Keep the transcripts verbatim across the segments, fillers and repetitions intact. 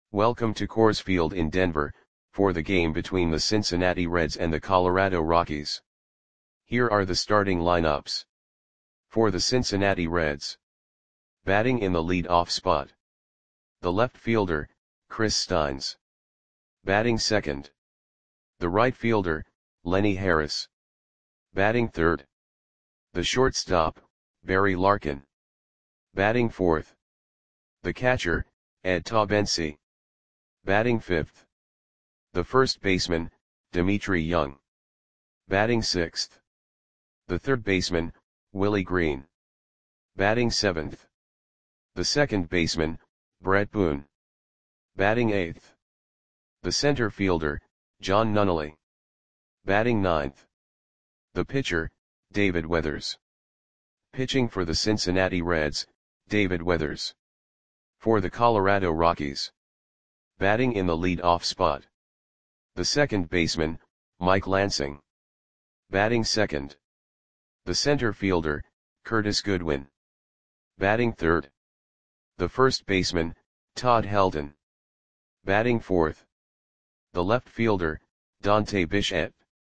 Welcome to Coors Field in Denver, for the game between the Cincinnati Reds and the Colorado Rockies. Here are the starting lineups. For the Cincinnati Reds. Batting in the lead-off spot. The left fielder, Chris Steins. Batting second. The right fielder, Lenny Harris. Batting third. The shortstop, Barry Larkin. Batting fourth. The catcher, Ed Taubensee. Batting fifth. The first baseman, Dmitri Young. Batting sixth. The third baseman, Willie Green. Batting seventh. The second baseman, Bret Boone. Batting eighth. The center fielder, John Nunnally. Batting ninth. The pitcher, David Weathers. Pitching for the Cincinnati Reds, David Weathers. For the Colorado Rockies. Batting in the lead-off spot. The second baseman, Mike Lansing. Batting second. The center fielder, Curtis Goodwin. Batting third. The first baseman, Todd Helton. Batting fourth. The left fielder, Dante Bichette.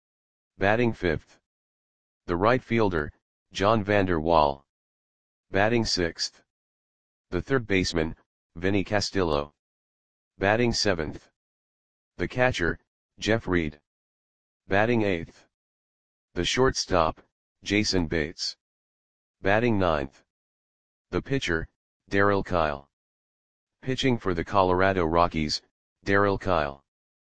Batting fifth. The right fielder, John Vander Wal. Batting sixth. The third baseman, Vinny Castillo. Batting seventh. The catcher, Jeff Reed. Batting eighth. The shortstop, Jason Bates. Batting ninth. The pitcher, Darryl Kile. Pitching for the Colorado Rockies, Darryl Kile.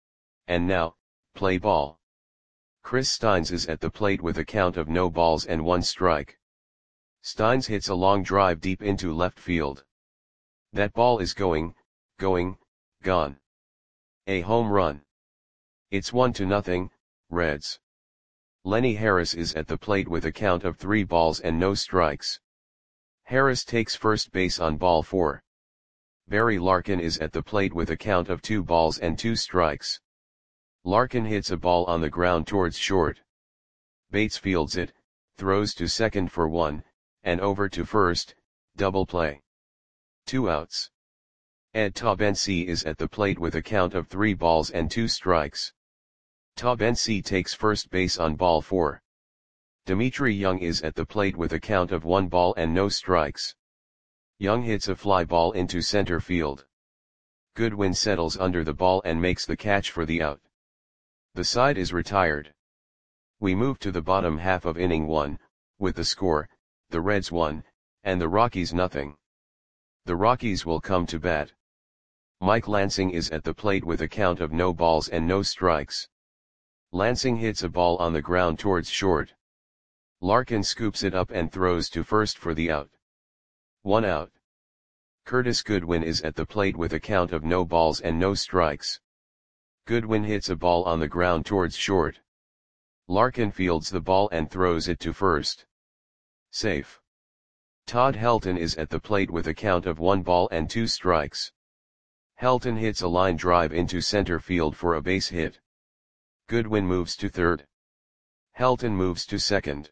And now, play ball. Chris Steins is at the plate with a count of no balls and one strike. Steins hits a long drive deep into left field. That ball is going, going, gone. A home run. It's one to nothing, Reds. Lenny Harris is at the plate with a count of three balls and no strikes. Harris takes first base on ball four. Barry Larkin is at the plate with a count of two balls and two strikes. Larkin hits a ball on the ground towards short. Bates fields it, throws to second for one, and over to first, double play. Two outs. Ed Taubensee is at the plate with a count of three balls and two strikes. Taubensee takes first base on ball four. Dmitri Young is at the plate with a count of one ball and no strikes. Young hits a fly ball into center field. Goodwin settles under the ball and makes the catch for the out. The side is retired. We move to the bottom half of inning one, with the score, the Reds one, and the Rockies nothing. The Rockies will come to bat. Mike Lansing is at the plate with a count of no balls and no strikes. Lansing hits a ball on the ground towards short. Larkin scoops it up and throws to first for the out. One out. Curtis Goodwin is at the plate with a count of no balls and no strikes. Goodwin hits a ball on the ground towards short. Larkin fields the ball and throws it to first. Safe. Todd Helton is at the plate with a count of one ball and two strikes. Helton hits a line drive into center field for a base hit. Goodwin moves to third. Helton moves to second.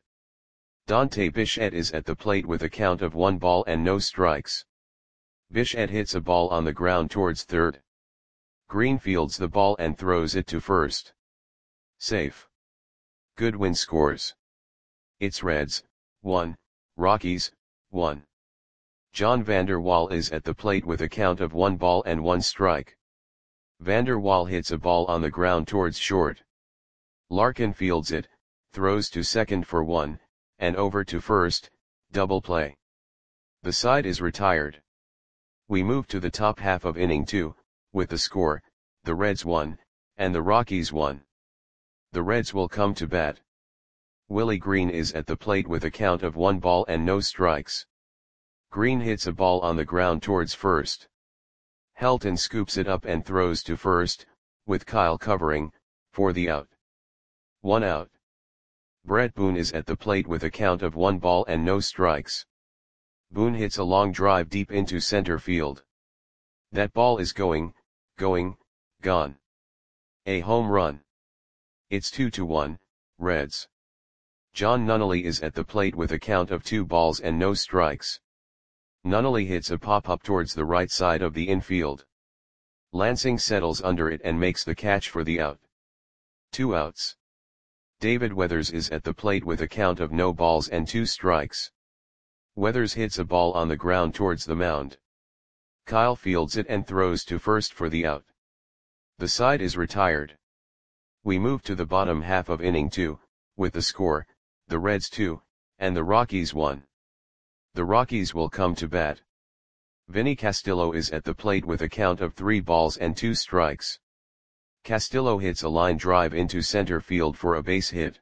Dante Bichette is at the plate with a count of one ball and no strikes. Bichette hits a ball on the ground towards third. Green fields the ball and throws it to first. Safe. Goodwin scores. It's Reds, one, Rockies, one. John Vander Wal is at the plate with a count of one ball and one strike. Vander Wal hits a ball on the ground towards short. Larkin fields it, throws to second for one, and over to first, double play. The side is retired. We move to the top half of inning two, with the score, the Reds one, and the Rockies one. The Reds will come to bat. Willie Green is at the plate with a count of one ball and no strikes. Green hits a ball on the ground towards first. Helton scoops it up and throws to first, with Kile covering, for the out. One out. Bret Boone is at the plate with a count of one ball and no strikes. Boone hits a long drive deep into center field. That ball is going, going, gone. A home run. It's two to one, Reds. John Nunnally is at the plate with a count of two balls and no strikes. Nunnally hits a pop-up towards the right side of the infield. Lansing settles under it and makes the catch for the out. Two outs. David Weathers is at the plate with a count of no balls and two strikes. Weathers hits a ball on the ground towards the mound. Kyle fields it and throws to first for the out. The side is retired. We move to the bottom half of inning two, with the score, the Reds two, and the Rockies one. The Rockies will come to bat. Vinny Castillo is at the plate with a count of three balls and two strikes. Castillo hits a line drive into center field for a base hit.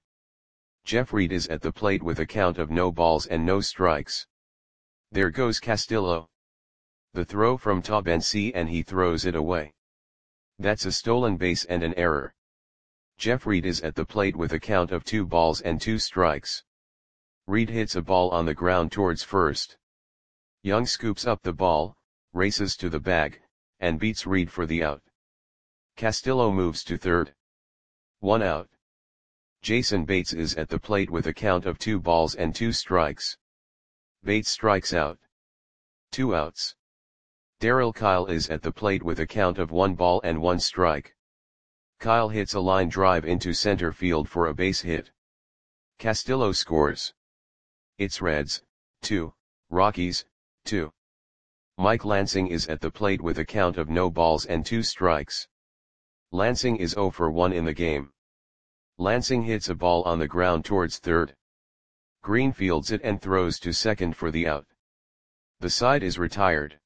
Jeff Reed is at the plate with a count of no balls and no strikes. There goes Castillo. The throw from Taubensee and he throws it away. That's a stolen base and an error. Jeff Reed is at the plate with a count of two balls and two strikes. Reed hits a ball on the ground towards first. Young scoops up the ball, races to the bag, and beats Reed for the out. Castillo moves to third. One out. Jason Bates is at the plate with a count of two balls and two strikes. Bates strikes out. Two outs. Darryl Kyle is at the plate with a count of one ball and one strike. Kyle hits a line drive into center field for a base hit. Castillo scores. It's Reds, two, Rockies, two. Mike Lansing is at the plate with a count of no balls and two strikes. Lansing is oh for one in the game. Lansing hits a ball on the ground towards third. Green fields it and throws to second for the out. The side is retired.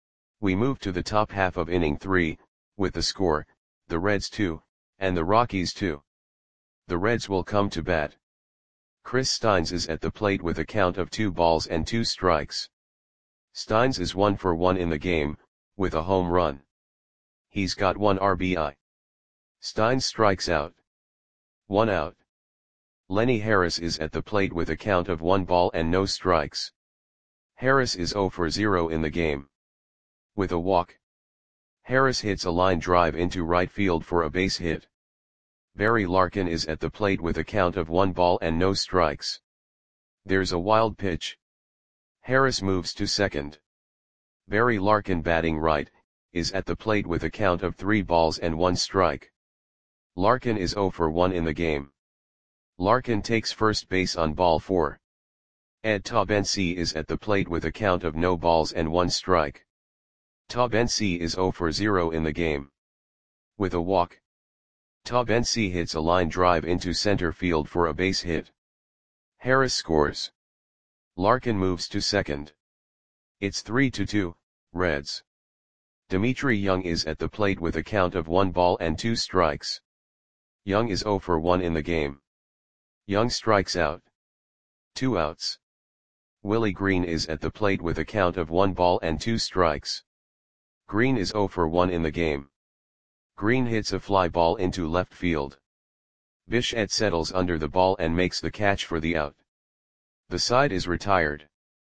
We move to the top half of inning three, with the score, the Reds two, and the Rockies two. The Reds will come to bat. Chris Steins is at the plate with a count of two balls and two strikes. Steins is one for one in the game, with a home run. He's got one R B I. Steins strikes out. One out. Lenny Harris is at the plate with a count of one ball and no strikes. Harris is oh for zero in the game. With a walk. Harris hits a line drive into right field for a base hit. Barry Larkin is at the plate with a count of one ball and no strikes. There's a wild pitch. Harris moves to second. Barry Larkin, batting right, is at the plate with a count of three balls and one strike. Larkin is oh for one in the game. Larkin takes first base on ball four. Ed Taubensee is at the plate with a count of no balls and one strike. Taubensee is oh for zero in the game. With a walk. Taubensee hits a line drive into center field for a base hit. Harris scores. Larkin moves to second. It's three to two, Reds. Dimitri Young is at the plate with a count of one ball and two strikes. Young is oh for one in the game. Young strikes out. Two outs. Willie Green is at the plate with a count of one ball and two strikes. Green is oh for one in the game. Green hits a fly ball into left field. Bichette settles under the ball and makes the catch for the out. The side is retired.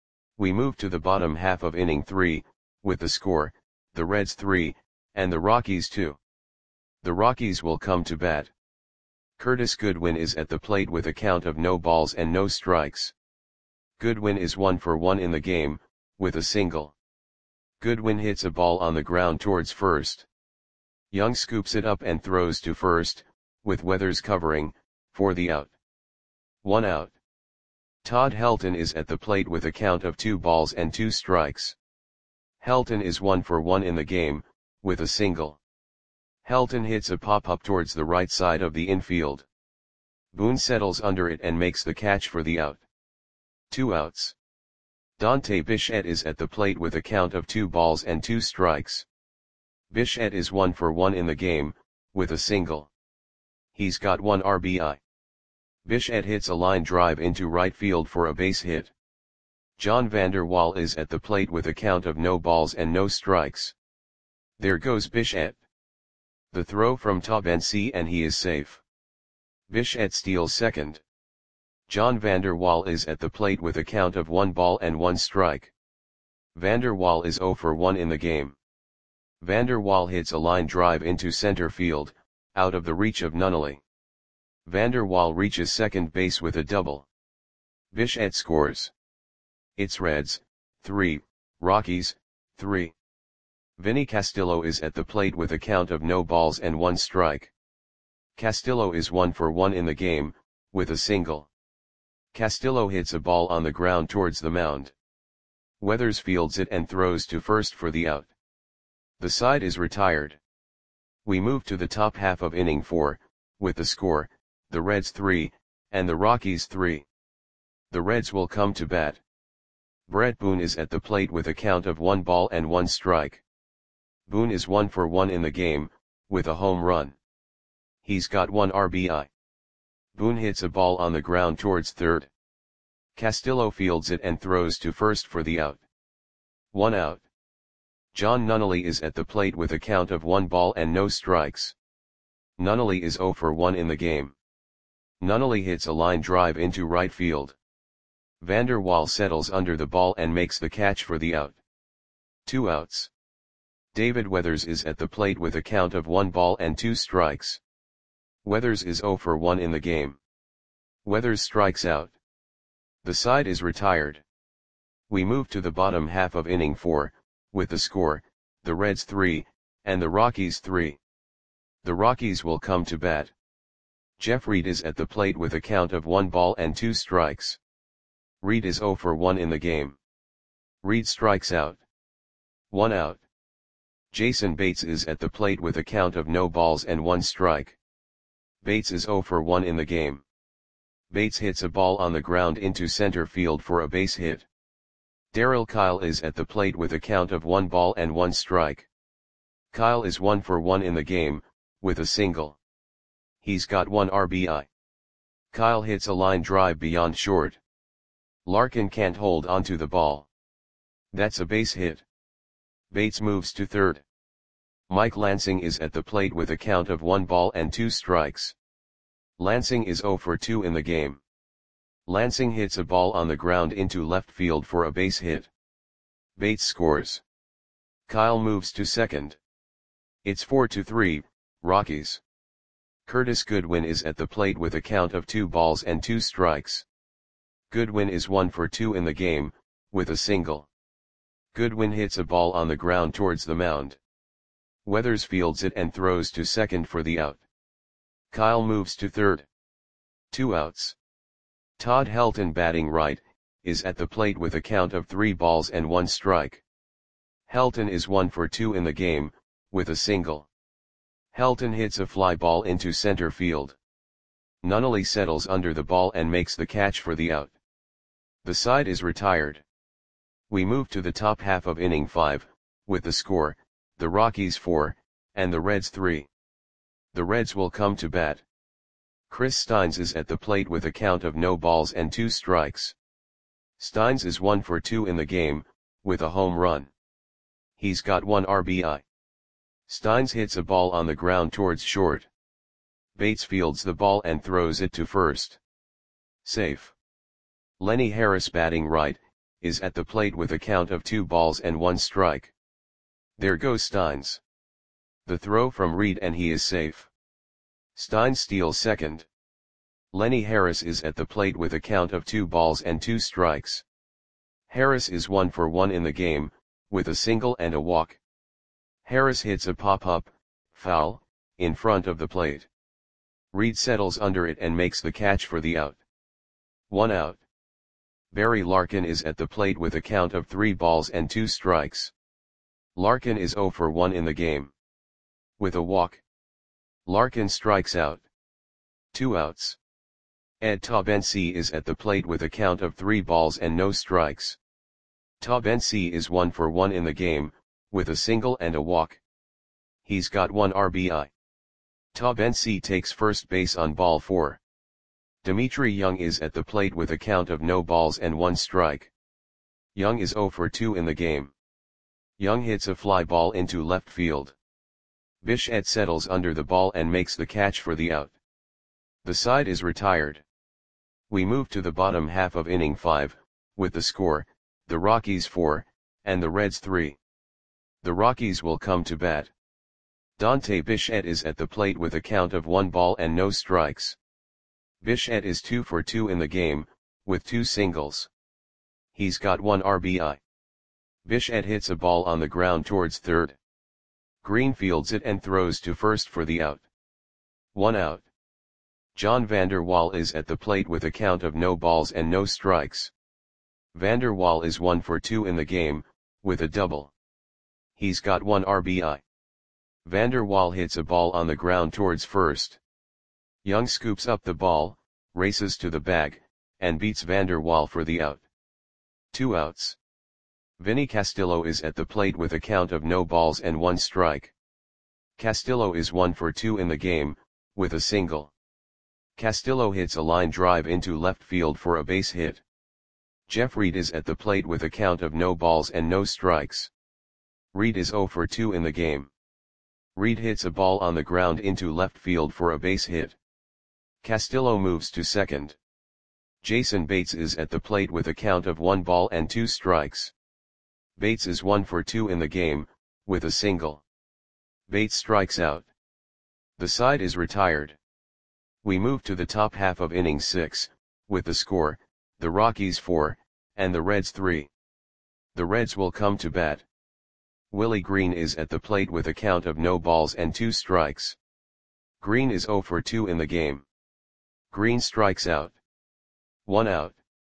We move to the bottom half of inning three, with the score, the Reds three, and the Rockies two. The Rockies will come to bat. Curtis Goodwin is at the plate with a count of no balls and no strikes. Goodwin is one for one in the game, with a single. Goodwin hits a ball on the ground towards first. Young scoops it up and throws to first, with Weathers covering, for the out. One out. Todd Helton is at the plate with a count of two balls and two strikes. Helton is one for one in the game, with a single. Helton hits a pop-up towards the right side of the infield. Boone settles under it and makes the catch for the out. Two outs. Dante Bichette is at the plate with a count of two balls and two strikes. Bichette is one for one in the game, with a single. He's got one R B I. Bichette hits a line drive into right field for a base hit. John Vander Wal is at the plate with a count of no balls and no strikes. There goes Bichette. The throw from Taubensee and he is safe. Bichette steals second. John Vander Wal is at the plate with a count of one ball and one strike. Vander Wal is oh for one in the game. Vander Wal hits a line drive into center field, out of the reach of Nunnally. Vander Wal reaches second base with a double. Bichette scores. It's Reds, three, Rockies, three. Vinny Castillo is at the plate with a count of no balls and one strike. Castillo is one for one in the game, with a single. Castillo hits a ball on the ground towards the mound. Weathers fields it and throws to first for the out. The side is retired. We move to the top half of inning four, with the score, the Reds three, and the Rockies three. The Reds will come to bat. Brett Boone is at the plate with a count of one ball and one strike. Boone is one for one in the game, with a home run. He's got one R B I. Boone hits a ball on the ground towards third. Castillo fields it and throws to first for the out. One out. John Nunnally is at the plate with a count of one ball and no strikes. Nunnally is zero for one in the game. Nunnally hits a line drive into right field. Vander Waal settles under the ball and makes the catch for the out. Two outs. David Weathers is at the plate with a count of one ball and two strikes. Weathers is zero for one in the game. Weathers strikes out. The side is retired. We move to the bottom half of inning four, with the score, the Reds three, and the Rockies three. The Rockies will come to bat. Jeff Reed is at the plate with a count of one ball and two strikes. Reed is zero for one in the game. Reed strikes out. One out. Jason Bates is at the plate with a count of no balls and one strike. Bates is zero for one in the game. Bates hits a ball on the ground into center field for a base hit. Darryl Kyle is at the plate with a count of one ball and one strike. Kyle is one for one in the game, with a single. He's got one R B I. Kyle hits a line drive beyond short. Larkin can't hold onto the ball. That's a base hit. Bates moves to third. Mike Lansing is at the plate with a count of one ball and two strikes. Lansing is zero for two in the game. Lansing hits a ball on the ground into left field for a base hit. Bates scores. Kyle moves to second. It's four to three, Rockies. Curtis Goodwin is at the plate with a count of two balls and two strikes. Goodwin is one for two in the game, with a single. Goodwin hits a ball on the ground towards the mound. Weathers fields it and throws to second for the out. Kyle moves to third. Two outs. Todd Helton, batting right, is at the plate with a count of three balls and one strike. Helton is one for two in the game, with a single. Helton hits a fly ball into center field. Nunnally settles under the ball and makes the catch for the out. The side is retired. We move to the top half of inning five, with the score, the Rockies four, and the Reds three. The Reds will come to bat. Chris Steins is at the plate with a count of no balls and two strikes. Steins is one for two in the game, with a home run. He's got one R B I. Steins hits a ball on the ground towards short. Bates fields the ball and throws it to first. Safe. Lenny Harris, batting right, is at the plate with a count of two balls and one strike. There goes Steins. The throw from Reed and he is safe. Steins steals second. Lenny Harris is at the plate with a count of two balls and two strikes. Harris is one for one in the game, with a single and a walk. Harris hits a pop-up, foul, in front of the plate. Reed settles under it and makes the catch for the out. One out. Barry Larkin is at the plate with a count of three balls and two strikes. Larkin is zero for one in the game. With a walk. Larkin strikes out. Two outs. Ed Taubensee is at the plate with a count of three balls and no strikes. Taubensee is one for one in the game, with a single and a walk. He's got one R B I. Taubensee takes first base on ball four. Dimitri Young is at the plate with a count of no balls and one strike. Young is zero for two in the game. Young hits a fly ball into left field. Bichette settles under the ball and makes the catch for the out. The side is retired. We move to the bottom half of inning five, with the score, the Rockies four, and the Reds three. The Rockies will come to bat. Dante Bichette is at the plate with a count of one ball and no strikes. Bichette is two for two in the game, with two singles. He's got one R B I. Bichette hits a ball on the ground towards third. Green fields it and throws to first for the out. One out. John Vander Wal is at the plate with a count of no balls and no strikes. Vander Wal is one for two in the game, with a double. He's got one R B I. Vander Wal hits a ball on the ground towards first. Young scoops up the ball, races to the bag, and beats Vander Wal for the out. Two outs. Vinny Castillo is at the plate with a count of no balls and one strike. Castillo is one for two in the game, with a single. Castillo hits a line drive into left field for a base hit. Jeff Reed is at the plate with a count of no balls and no strikes. Reed is zero for two in the game. Reed hits a ball on the ground into left field for a base hit. Castillo moves to second. Jason Bates is at the plate with a count of one ball and two strikes. Bates is one for two in the game, with a single. Bates strikes out. The side is retired. We move to the top half of inning six, with the score, the Rockies four, and the Reds three. The Reds will come to bat. Willie Green is at the plate with a count of no balls and two strikes. Green is zero for two in the game. Green strikes out. One out.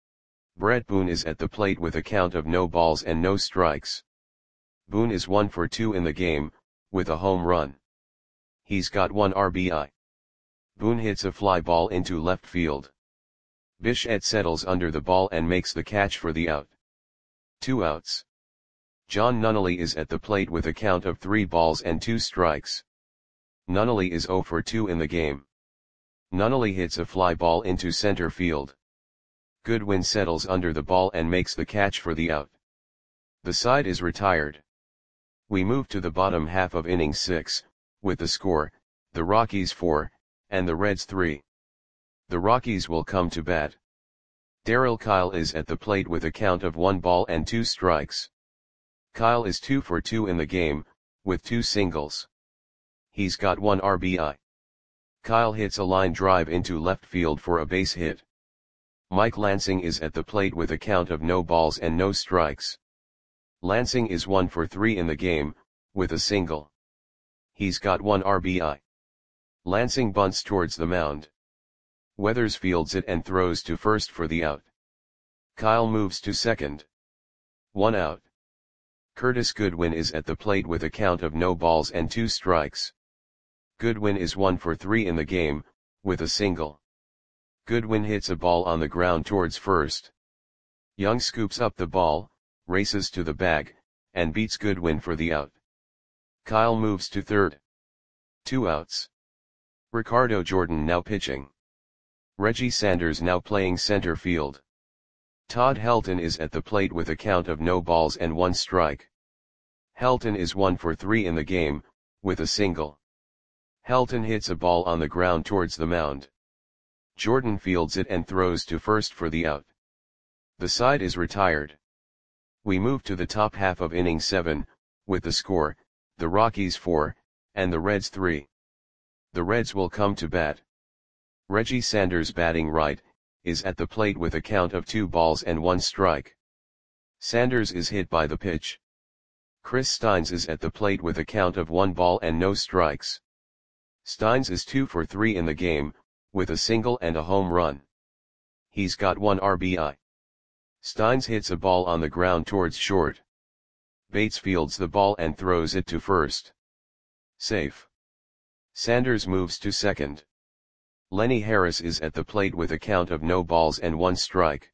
Brett Boone is at the plate with a count of no balls and no strikes. Boone is one for two in the game, with a home run. He's got one R B I. Boone hits a fly ball into left field. Bichette settles under the ball and makes the catch for the out. Two outs. John Nunnally is at the plate with a count of three balls and two strikes. Nunnally is zero for two in the game. Nunnally hits a fly ball into center field. Goodwin settles under the ball and makes the catch for the out. The side is retired. We move to the bottom half of inning six, with the score, the Rockies four, and the Reds three. The Rockies will come to bat. Darryl Kyle is at the plate with a count of one ball and two strikes. Kyle is two for two in the game, with two singles. He's got one R B I. Kyle hits a line drive into left field for a base hit. Mike Lansing is at the plate with a count of no balls and no strikes. Lansing is one for three in the game, with a single. He's got one R B I. Lansing bunts towards the mound. Weathers fields it and throws to first for the out. Kyle moves to second. One out. Curtis Goodwin is at the plate with a count of no balls and two strikes. Goodwin is one for three in the game, with a single. Goodwin hits a ball on the ground towards first. Young scoops up the ball, races to the bag, and beats Goodwin for the out. Kyle moves to third. Two outs. Ricardo Jordan now pitching. Reggie Sanders now playing center field. Todd Helton is at the plate with a count of no balls and one strike. Helton is one for three in the game, with a single. Helton hits a ball on the ground towards the mound. Jordan fields it and throws to first for the out. The side is retired. We move to the top half of inning seven, with the score, the Rockies four, and the Reds three. The Reds will come to bat. Reggie Sanders batting right, is at the plate with a count of two balls and one strike. Sanders is hit by the pitch. Chris Steins is at the plate with a count of one ball and no strikes. Steins is two for three in the game, with a single and a home run. He's got one R B I. Steins hits a ball on the ground towards short. Bates fields the ball and throws it to first. Safe. Sanders moves to second. Lenny Harris is at the plate with a count of no balls and one strike.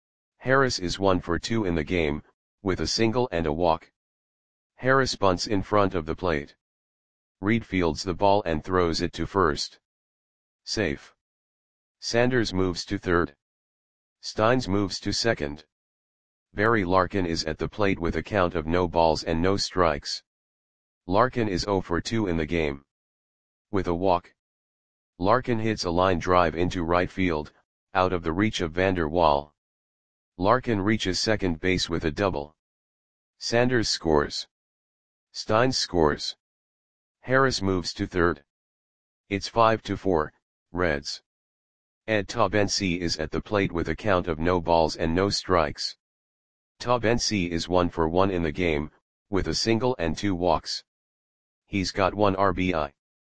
Harris is one for two in the game, with a single and a walk. Harris bunts in front of the plate. Reed fields the ball and throws it to first. Safe. Sanders moves to third. Steins moves to second. Barry Larkin is at the plate with a count of no balls and no strikes. Larkin is zero for two in the game. With a walk. Larkin hits a line drive into right field, out of the reach of Vander Wal. Larkin reaches second base with a double. Sanders scores. Steins scores. Harris moves to third. It's five to four, Reds. Ed Taubensee is at the plate with a count of no balls and no strikes. Taubensee is one for one in the game, with a single and two walks. He's got one R B I.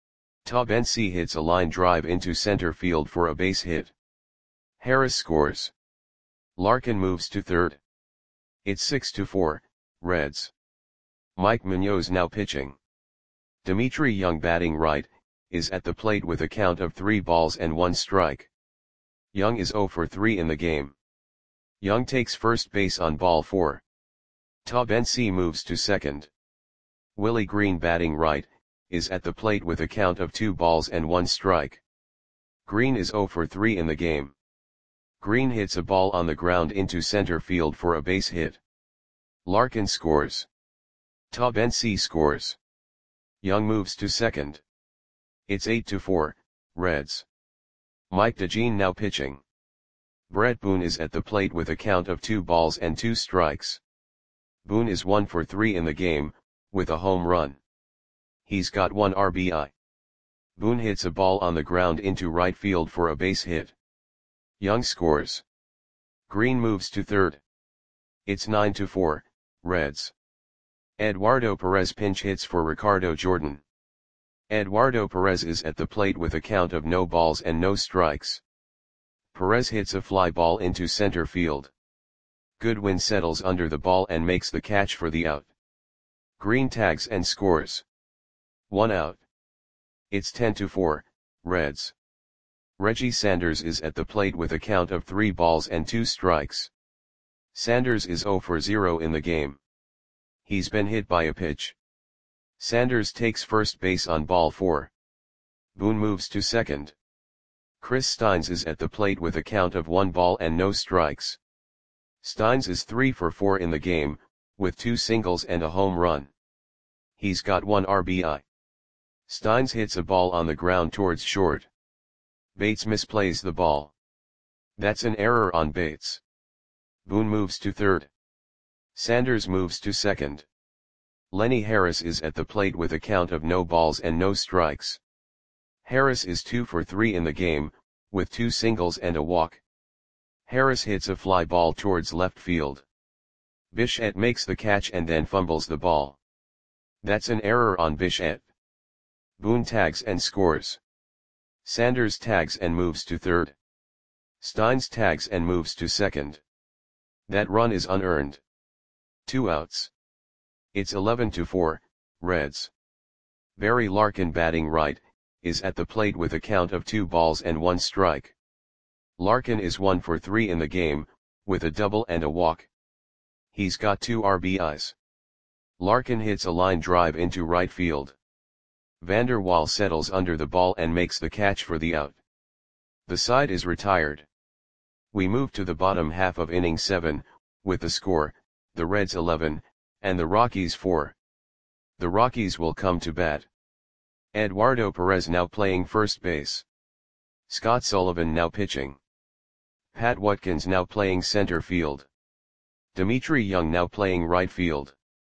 Ta Bensi hits a line drive into center field for a base hit. Harris scores. Larkin moves to third. It's six to four, Reds. Mike Munoz now pitching. Dimitri Young batting right, is at the plate with a count of three balls and one strike. Young is zero for three in the game. Young takes first base on ball four. Ta Bensi moves to second. Willie Green batting right, is at the plate with a count of two balls and one strike. Green is zero for three in the game. Green hits a ball on the ground into center field for a base hit. Larkin scores. Ta Bensi scores. Young moves to second. It's eight to four, Reds. Mike DeJean now pitching. Brett Boone is at the plate with a count of two balls and two strikes. Boone is one for three in the game, with a home run. He's got one R B I. Boone hits a ball on the ground into right field for a base hit. Young scores. Green moves to third. It's nine to four, Reds. Eduardo Perez pinch hits for Ricardo Jordan. Eduardo Perez is at the plate with a count of no balls and no strikes. Perez hits a fly ball into center field. Goodwin settles under the ball and makes the catch for the out. Green tags and scores. One out. It's ten to four, Reds. Reggie Sanders is at the plate with a count of three balls and two strikes. Sanders is zero for zero in the game. He's been hit by a pitch. Sanders takes first base on ball four. Boone moves to second. Chris Steins is at the plate with a count of one ball and no strikes. Steins is three for four in the game, with two singles and a home run. He's got one R B I. Steins hits a ball on the ground towards short. Bates misplays the ball. That's an error on Bates. Boone moves to third. Sanders moves to second. Lenny Harris is at the plate with a count of no balls and no strikes. Harris is two for three in the game, with two singles and a walk. Harris hits a fly ball towards left field. Bichette makes the catch and then fumbles the ball. That's an error on Bichette. Boone tags and scores. Sanders tags and moves to third. Steins tags and moves to second. That run is unearned. Two outs. It's eleven to four, Reds. Barry Larkin batting right, is at the plate with a count of two balls and one strike. Larkin is one for three in the game, with a double and a walk. He's got two R B Is. Larkin hits a line drive into right field. Vander Waal settles under the ball and makes the catch for the out. The side is retired. We move to the bottom half of inning seven, with the score, the Reds eleven, and the Rockies four. The Rockies will come to bat. Eduardo Perez now playing first base. Scott Sullivan now pitching. Pat Watkins now playing center field. Dimitri Young now playing right field.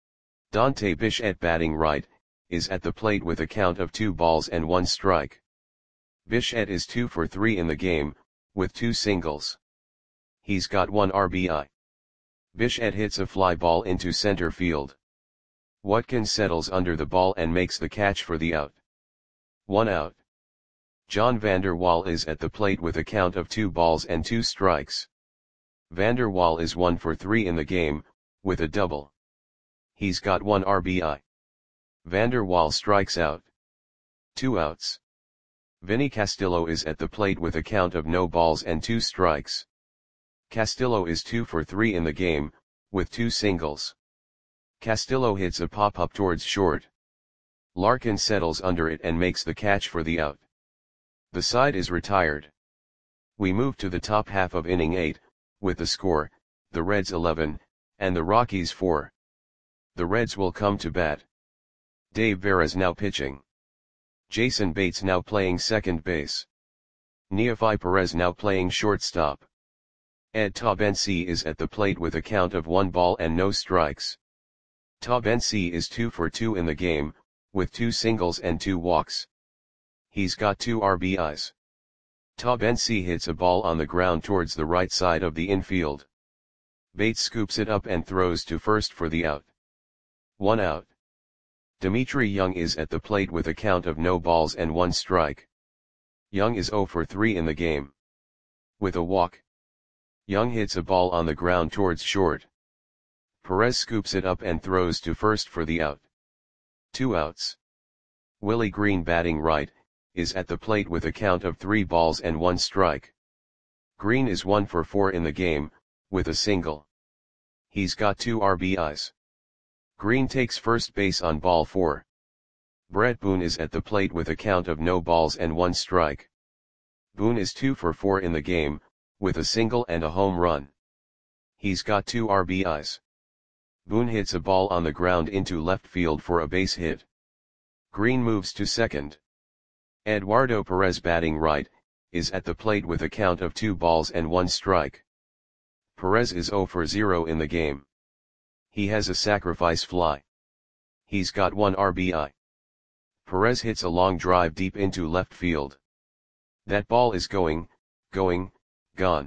Dante Bichette batting right, is at the plate with a count of two balls and one strike. Bichette is two for three in the game, with two singles. He's got one R B I. Bichette hits a fly ball into center field. Watkins settles under the ball and makes the catch for the out. One out. John Vander Waal is at the plate with a count of two balls and two strikes. Vander Waal is one for three in the game, with a double. He's got one R B I. Vander Waal strikes out. Two outs. Vinny Castillo is at the plate with a count of no balls and two strikes. Castillo is two for three in the game, with two singles. Castillo hits a pop-up towards short. Larkin settles under it and makes the catch for the out. The side is retired. We move to the top half of inning eight, with the score, the Reds eleven, and the Rockies four. The Reds will come to bat. Dave Veras now pitching. Jason Bates now playing second base. Neofi Perez now playing shortstop. Ed Ta Bensi is at the plate with a count of one ball and no strikes. Ta Bensi is two for two in the game, with two singles and two walks. He's got two R B Is. Ta Bensi hits a ball on the ground towards the right side of the infield. Bates scoops it up and throws to first for the out. One out. Dimitri Young is at the plate with a count of no balls and one strike. Young is zero for three in the game. With a walk, Young hits a ball on the ground towards short. Perez scoops it up and throws to first for the out. Two outs. Willie Green, batting right, is at the plate with a count of three balls and one strike. Green is one for four in the game, with a single. He's got two R B Is. Green takes first base on ball four. Brett Boone is at the plate with a count of no balls and one strike. Boone is two for four in the game, with a single and a home run. He's got two R B Is. Boone hits a ball on the ground into left field for a base hit. Green moves to second. Eduardo Perez, batting right, is at the plate with a count of two balls and one strike. Perez is zero for zero in the game. He has a sacrifice fly. He's got one R B I. Perez hits a long drive deep into left field. That ball is going, going, gone.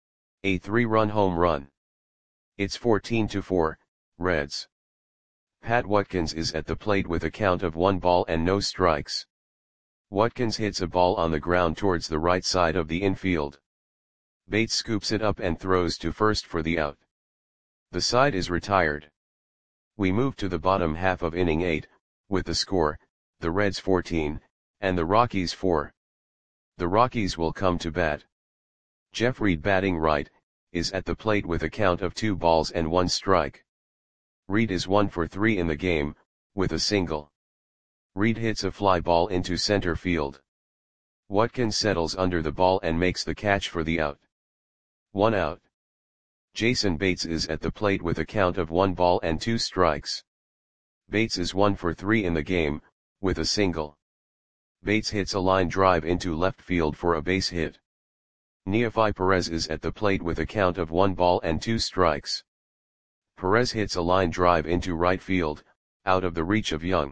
A three-run home run. It's fourteen to four, Reds. Pat Watkins is at the plate with a count of one ball and no strikes. Watkins hits a ball on the ground towards the right side of the infield. Bates scoops it up and throws to first for the out. The side is retired. We move to the bottom half of inning eight, with the score, the Reds fourteen, and the Rockies four. The Rockies will come to bat. Jeff Reed, batting right, is at the plate with a count of two balls and one strike. Reed is one for three in the game, with a single. Reed hits a fly ball into center field. Watkins settles under the ball and makes the catch for the out. One out. Jason Bates is at the plate with a count of one ball and two strikes. Bates is one for three in the game, with a single. Bates hits a line drive into left field for a base hit. Neefi Perez is at the plate with a count of one ball and two strikes. Perez hits a line drive into right field, out of the reach of Young.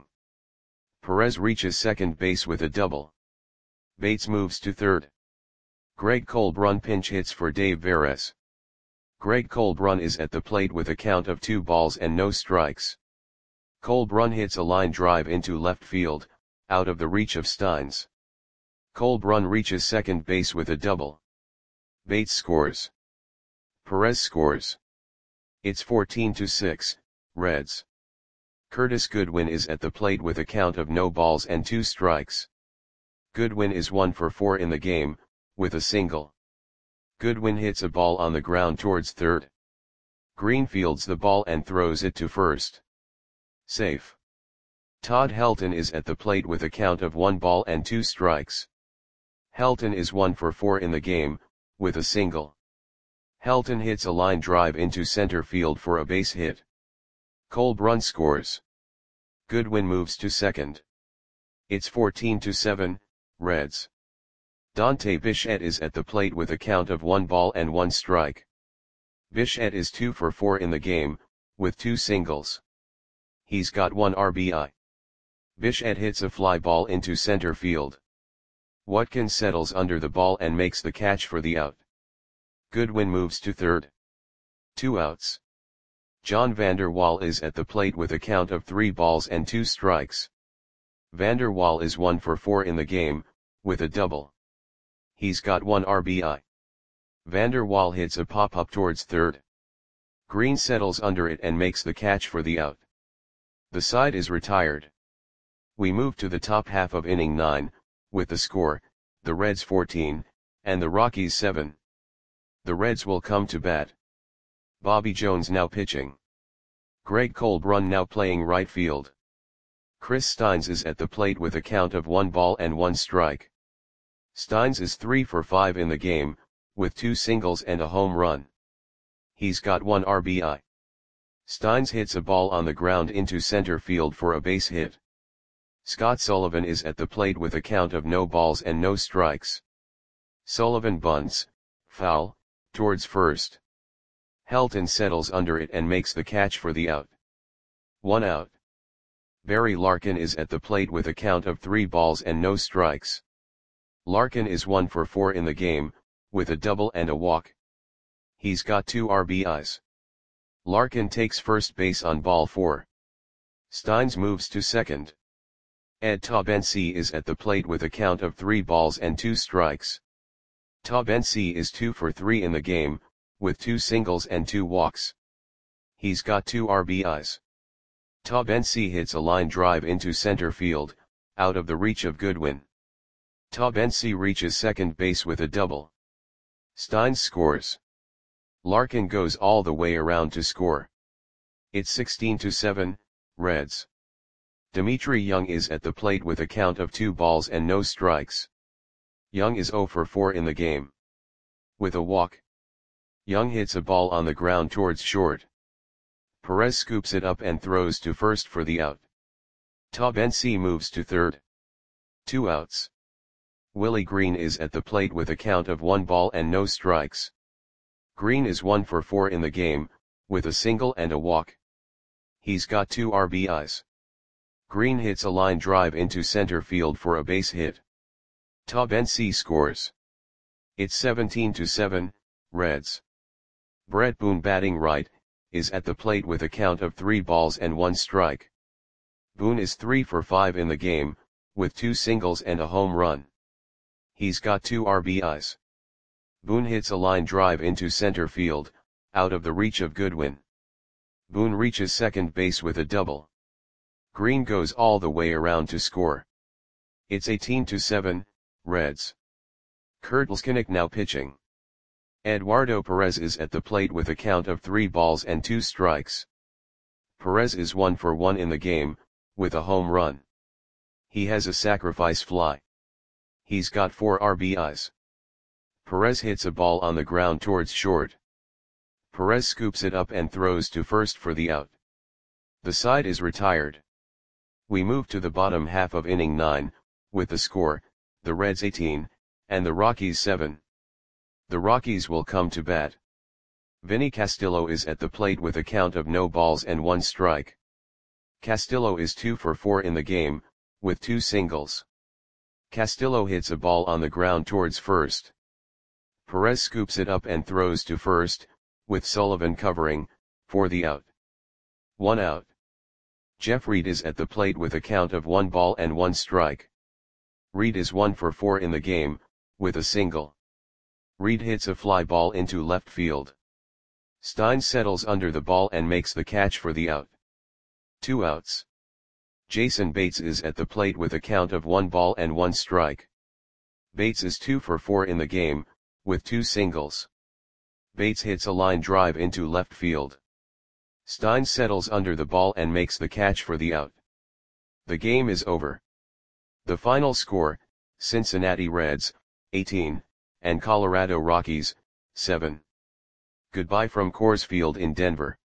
Perez reaches second base with a double. Bates moves to third. Greg Colbrun pinch hits for Dave Veres. Greg Colbrun is at the plate with a count of two balls and no strikes. Colbrun hits a line drive into left field, out of the reach of Steins. Colbrun reaches second base with a double. Bates scores. Perez scores. It's fourteen to six, Reds. Curtis Goodwin is at the plate with a count of no balls and two strikes. Goodwin is one for four in the game, with a single. Goodwin hits a ball on the ground towards third. Green fields the ball and throws it to first. Safe. Todd Helton is at the plate with a count of one ball and two strikes. Helton is one for four in the game, with a single. Helton hits a line drive into center field for a base hit. Colbrun scores. Goodwin moves to second. It's fourteen to seven, Reds. Dante Bichette is at the plate with a count of one ball and one strike. Bichette is two for four in the game, with two singles. He's got one R B I. Bichette hits a fly ball into center field. Watkins settles under the ball and makes the catch for the out. Goodwin moves to third. Two outs. John Vander Wal is at the plate with a count of three balls and two strikes. Vander Wal is one for four in the game, with a double. He's got one R B I. Vander Wal hits a pop-up towards third. Green settles under it and makes the catch for the out. The side is retired. We move to the top half of inning nine, with the score, the Reds fourteen, and the Rockies seven. The Reds will come to bat. Bobby Jones now pitching. Greg Colbrun now playing right field. Chris Steins is at the plate with a count of one ball and one strike. Steins is three for five in the game, with two singles and a home run. He's got one R B I. Steins hits a ball on the ground into center field for a base hit. Scott Sullivan is at the plate with a count of no balls and no strikes. Sullivan bunts, foul, towards first. Helton settles under it and makes the catch for the out. One out. Barry Larkin is at the plate with a count of three balls and no strikes. Larkin is one for four in the game, with a double and a walk. He's got two R B Is. Larkin takes first base on ball four. Steins moves to second. Ed Taubensee is at the plate with a count of three balls and two strikes. Taubensee is two for three in the game, with two singles and two walks. He's got two R B Is. Taubensee hits a line drive into center field, out of the reach of Goodwin. Taubensee reaches second base with a double. Steins scores. Larkin goes all the way around to score. It's sixteen to seven, Reds. Dimitri Young is at the plate with a count of two balls and no strikes. Young is zero for four in the game. With a walk, Young hits a ball on the ground towards short. Perez scoops it up and throws to first for the out. Taubensee moves to third. Two outs. Willie Green is at the plate with a count of one ball and no strikes. Green is one for four in the game, with a single and a walk. He's got two R B Is. Green hits a line drive into center field for a base hit. Taubensee scores. It's seventeen to seven, Reds. Brett Boone, batting right, is at the plate with a count of three balls and one strike. Boone is three for five in the game, with two singles and a home run. He's got two R B Is. Boone hits a line drive into center field, out of the reach of Goodwin. Boone reaches second base with a double. Green goes all the way around to score. It's eighteen to seven, Reds. Kurt Leskinick now pitching. Eduardo Perez is at the plate with a count of three balls and two strikes. Perez is one for one in the game, with a home run. He has a sacrifice fly. He's got four R B Is. Perez hits a ball on the ground towards short. Perez scoops it up and throws to first for the out. The side is retired. We move to the bottom half of inning nine, with the score, the Reds eighteen, and the Rockies seven. The Rockies will come to bat. Vinny Castillo is at the plate with a count of no balls and one strike. Castillo is two for four in the game, with two singles. Castillo hits a ball on the ground towards first. Perez scoops it up and throws to first, with Sullivan covering, for the out. One out. Jeff Reed is at the plate with a count of one ball and one strike. Reed is one for four in the game, with a single. Reed hits a fly ball into left field. Steins settles under the ball and makes the catch for the out. Two outs. Jason Bates is at the plate with a count of one ball and one strike. Bates is two for four in the game, with two singles. Bates hits a line drive into left field. Steins settles under the ball and makes the catch for the out. The game is over. The final score, Cincinnati Reds, eighteen, and Colorado Rockies, seven. Goodbye from Coors Field in Denver.